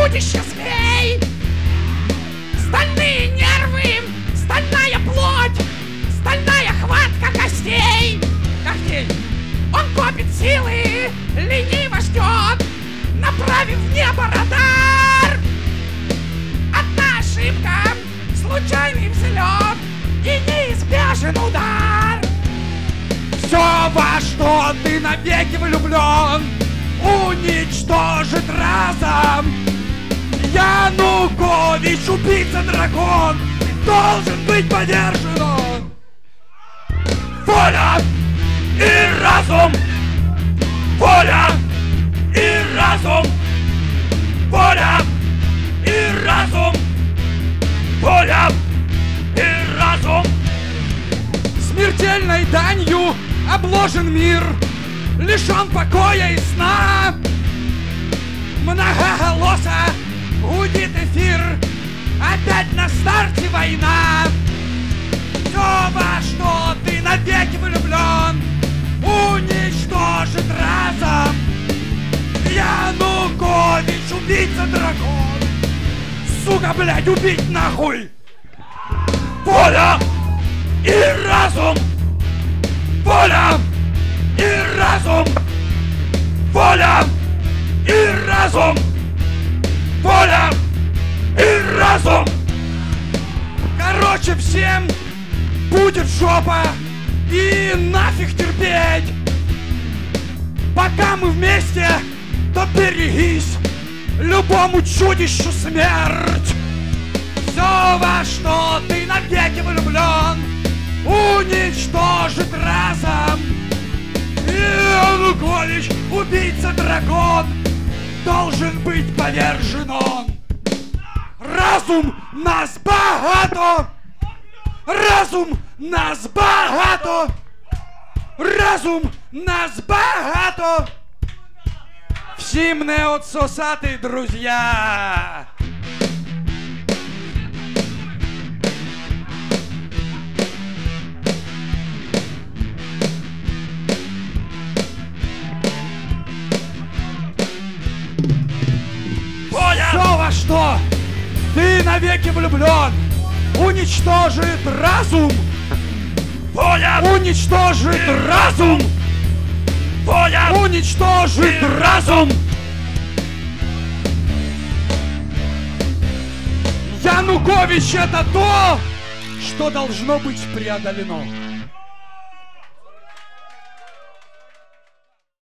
чудище змей. Стальные нервы, стальная плоть, стальная хватка костей. Он копит силы, лениво ждет, направив в небо радар. Одна ошибка, случайный взлет и неизбежен удар. Все, во что ты навеки влюблен, уничтожит разом. Янукович, убийца-дракон, должен быть подержан. Воля и разум, воля и разум, воля и разум, воля и разум. Смертельной данью обложен мир, лишен покоя и сна. Многоголосо гудит эфир, опять на старте война. Все, во что ты навеки влюблен, уничтожит разом. Янукович, убийца-дракон, сука, блядь, убить нахуй. Воля и разум, воля и разум, воля и разум, воля и разум. Короче, всем будет жопа и нафиг терпеть. Пока мы вместе, то берегись, любому чудищу смерть. Все, во что ты навеки влюблен, уничтожит разом. Янукович, убийца-дракон, должен быть повержен он. Разум нас багато, разум нас багато, разум нас багато. Всім не отсосати, друзья. Все, во что ты навеки влюблен, уничтожит разум. Воля уничтожит разум. Воля уничтожит разум. Янукович — это то, что должно быть преодолено.